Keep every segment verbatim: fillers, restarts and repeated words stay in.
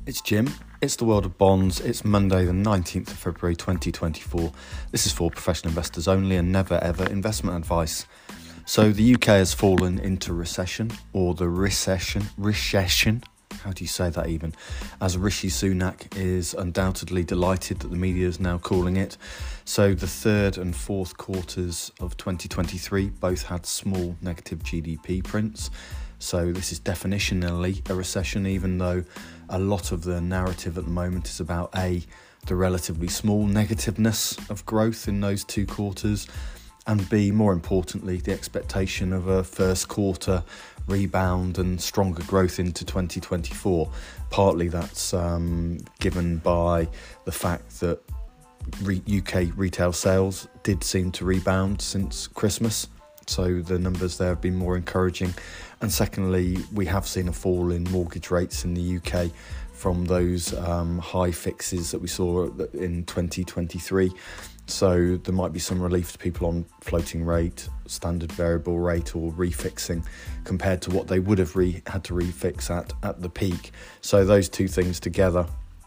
It's Jim. It's the world of bonds. It's Monday the nineteenth of February twenty twenty-four. This is for professional investors only and never ever investment advice. So the U K has fallen into recession, or the recession, recession, how do you say that even? As Rishi Sunak is undoubtedly delighted that the media is now calling it. So the third and fourth quarters of twenty twenty-three both had small negative G D P prints. So this is definitionally a recession, even though a lot of the narrative at the moment is about A, the relatively small negativeness of growth in those two quarters, and B, more importantly, the expectation of a first quarter rebound and stronger growth into twenty twenty-four. Partly that's um, given by the fact that re- U K retail sales did seem to rebound since Christmas. So the numbers there have been more encouraging. And secondly, we have seen a fall in mortgage rates in the U K from those um, high fixes that we saw in twenty twenty-three. So there might be some relief to people on floating rate, standard variable rate or refixing compared to what they would have re- had to refix at at the peak. So those two things together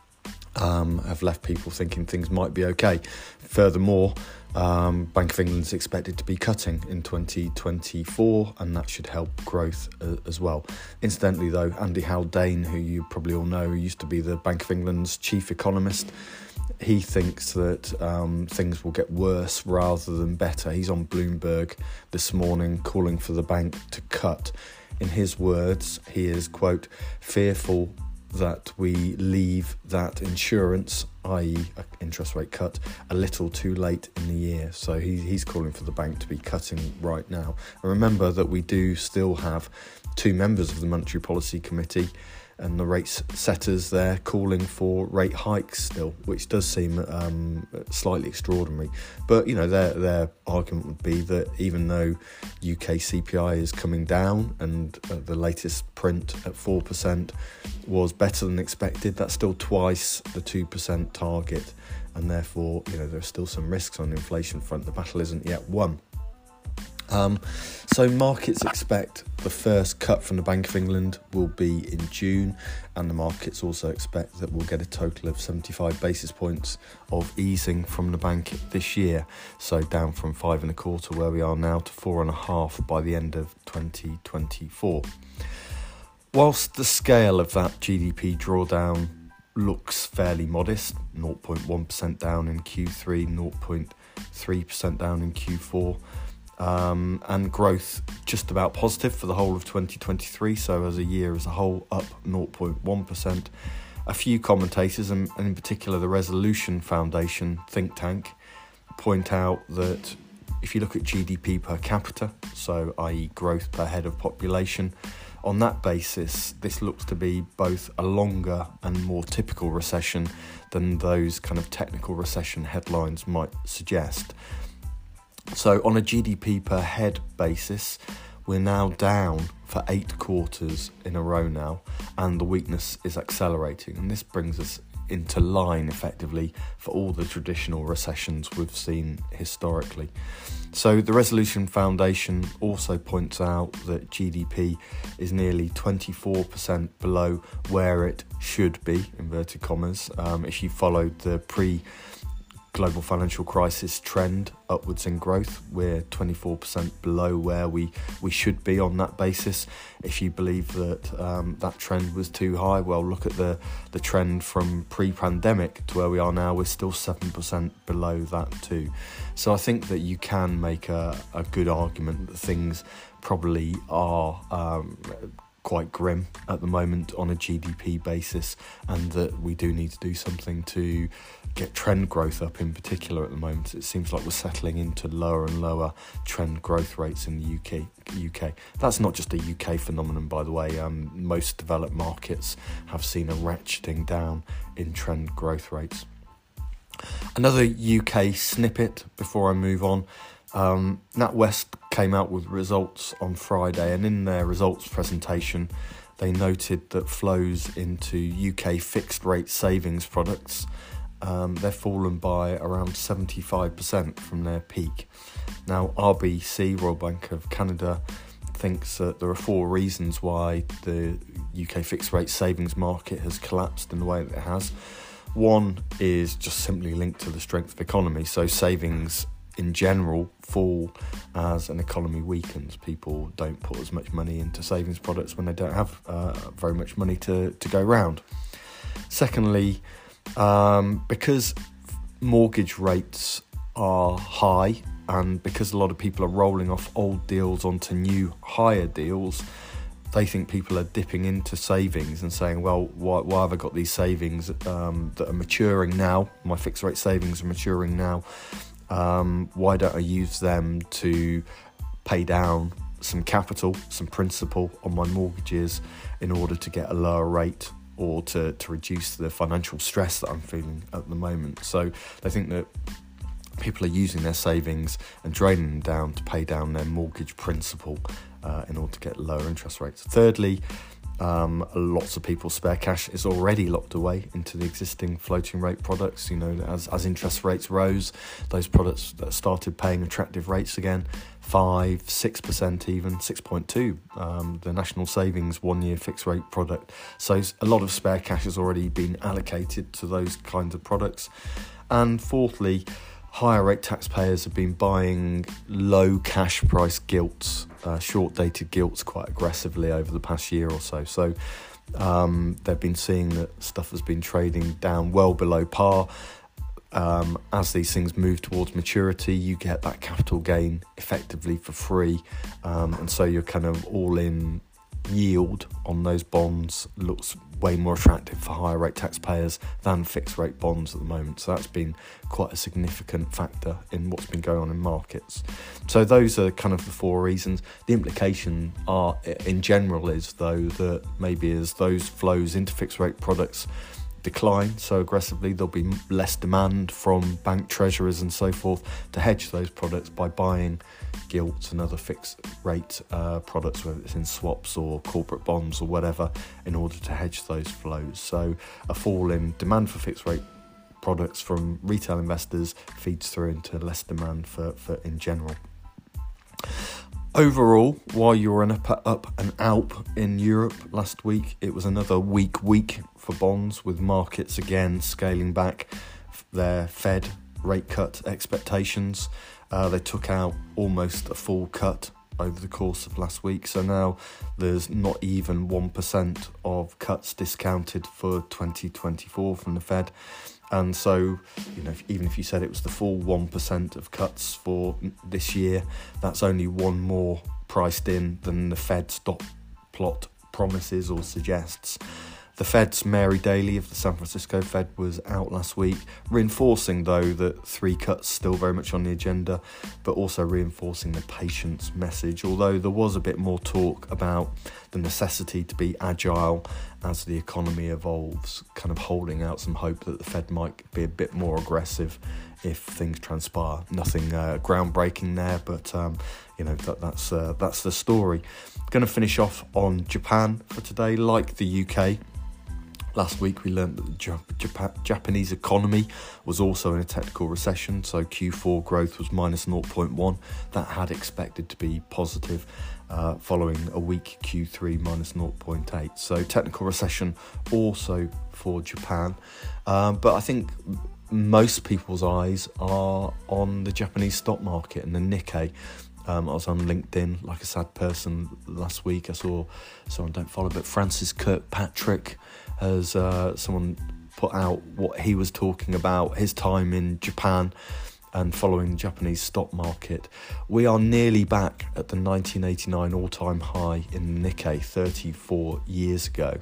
um, have left people thinking things might be okay. Furthermore, Um, Bank of England is expected to be cutting in twenty twenty-four, and that should help growth uh, as well. Incidentally, though, Andy Haldane, who you probably all know, who used to be the Bank of England's chief economist, he thinks that um, things will get worse rather than better. He's on Bloomberg this morning calling for the bank to cut. In his words, he is, quote, fearful that we leave that insurance, that is interest rate cut, a little too late in the year. So he, he's calling for the bank to be cutting right now. And remember that we do still have two members of the Monetary Policy Committee and the rate setters there calling for rate hikes still, which does seem um, slightly extraordinary. But, you know, their their argument would be that even though U K C P I is coming down and uh, the latest print at four percent was better than expected, that's still twice the two percent target. And therefore, you know, there are still some risks on the inflation front. The battle isn't yet won. Um, so markets expect the first cut from the Bank of England will be in June, and the markets also expect that we'll get a total of seventy-five basis points of easing from the bank this year. So down from five and a quarter where we are now to four and a half by the end of twenty twenty-four. Whilst the scale of that G D P drawdown looks fairly modest, zero point one percent down in Q three, zero point three percent down in Q four, Um, and growth just about positive for the whole of twenty twenty-three, so as a year as a whole up zero point one percent. A few commentators, and, and in particular the Resolution Foundation think tank, point out that if you look at G D P per capita, so that is growth per head of population, on that basis this looks to be both a longer and more typical recession than those kind of technical recession headlines might suggest. So on a G D P per head basis, we're now down for eight quarters in a row now, and the weakness is accelerating. And this brings us into line, effectively, for all the traditional recessions we've seen historically. So the Resolution Foundation also points out that G D P is nearly twenty-four percent below where it should be, inverted commas, um, if you followed the pre- global financial crisis trend upwards in growth. We're twenty-four percent below where we, we should be on that basis. If you believe that um, that trend was too high, well, look at the, the trend from pre-pandemic to where we are now. We're still seven percent below that too. So I think that you can make a, a good argument that things probably are um, quite grim at the moment on a G D P basis, and that we do need to do something to get trend growth up in particular at the moment. It seems like we're settling into lower and lower trend growth rates in the U K. U K. That's not just a U K phenomenon, by the way. Um, most developed markets have seen a ratcheting down in trend growth rates. Another U K snippet before I move on. Um, NatWest came out with results on Friday, and in their results presentation they noted that flows into U K fixed rate savings products, um, they've fallen by around seventy-five percent from their peak. Now R B C, Royal Bank of Canada, thinks that there are four reasons why the U K fixed rate savings market has collapsed in the way that it has. One is just simply linked to the strength of the economy. So savings in general fall as an economy weakens. People don't put as much money into savings products when they don't have uh, very much money to, to go round. Secondly, um, because mortgage rates are high and because a lot of people are rolling off old deals onto new higher deals, they think people are dipping into savings and saying, well, why, why have I got these savings um, that are maturing now? My fixed rate savings are maturing now. Um, why don't I use them to pay down some capital, some principal on my mortgages in order to get a lower rate or to, to reduce the financial stress that I'm feeling at the moment? So they think that people are using their savings and draining them down to pay down their mortgage principal uh, in order to get lower interest rates. Thirdly, um, lots of people's spare cash is already locked away into the existing floating rate products. You know, as, as interest rates rose, those products that started paying attractive rates again, five, six percent even, six point two, um, the National Savings one-year fixed rate product. So a lot of spare cash has already been allocated to those kinds of products. And fourthly, higher rate taxpayers have been buying low cash price gilts, uh, short dated gilts quite aggressively over the past year or so. So um, they've been seeing that stuff has been trading down well below par. Um, as these things move towards maturity, you get that capital gain effectively for free. Um, and so you're kind of all in yield on those bonds looks way more attractive for higher rate taxpayers than fixed rate bonds at the moment. So that's been quite a significant factor in what's been going on in markets. So those are kind of the four reasons. The implication are in general is though that maybe as those flows into fixed rate products decline so aggressively, there'll be less demand from bank treasurers and so forth to hedge those products by buying gilts and other fixed rate uh, products, whether it's in swaps or corporate bonds or whatever, in order to hedge those flows. So a fall in demand for fixed rate products from retail investors feeds through into less demand for, for in general. Overall, while you were an up, up and out in Europe last week, it was another weak week for bonds, with markets again scaling back their Fed rate cut expectations. Uh, they took out almost a full cut over the course of last week, so now there's not even one percent of cuts discounted for twenty twenty-four from the Fed. And so, you know, if, even if you said it was the full one percent of cuts for this year, that's only one more priced in than the Fed's dot plot promises or suggests. The Fed's Mary Daly of the San Francisco Fed was out last week, reinforcing, though, that three cuts still very much on the agenda, but also reinforcing the patience message, although there was a bit more talk about the necessity to be agile as the economy evolves, kind of holding out some hope that the Fed might be a bit more aggressive if things transpire. Nothing uh, groundbreaking there, but um, you know that, that's uh, that's the story. Going to finish off on Japan for today. Like the U K, last week we learned that the Jap- Jap- Japanese economy was also in a technical recession, so Q four growth was minus zero point one. That had expected to be positive uh, following a weak Q three minus zero point eight. So technical recession also for Japan. Um, but I think most people's eyes are on the Japanese stock market and the Nikkei. Um, I was on LinkedIn like a sad person last week. I saw someone I don't follow, but Francis Kirkpatrick has uh, someone put out what he was talking about, his time in Japan and following the Japanese stock market. We are nearly back at the nineteen eighty-nine all-time high in the Nikkei thirty-four years ago.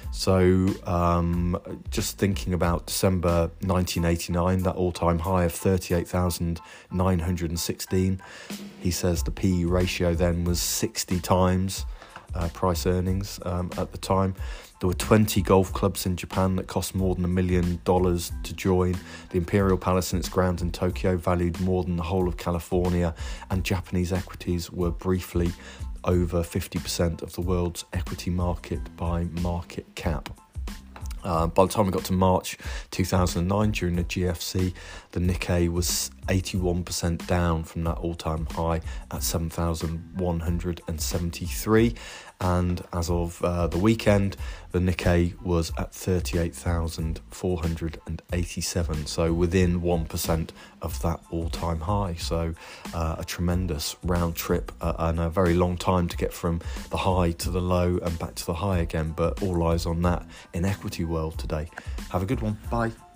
So um, just thinking about December nineteen eighty-nine, that all-time high of thirty-eight thousand nine hundred sixteen, he says the P E ratio then was sixty times uh, price earnings um, at the time. There were twenty golf clubs in Japan that cost more than a million dollars to join. The Imperial Palace and its grounds in Tokyo valued more than the whole of California, and Japanese equities were briefly over fifty percent of the world's equity market by market cap. Uh, by the time we got to March two thousand nine, during the G F C, the Nikkei was eighty-one percent down from that all-time high at seven thousand one hundred seventy-three. And as of uh, the weekend, the Nikkei was at thirty-eight thousand four hundred eighty-seven, so within one percent of that all-time high. So uh, a tremendous round trip uh, and a very long time to get from the high to the low and back to the high again, but all eyes on that in equity world today. Have a good one. Bye.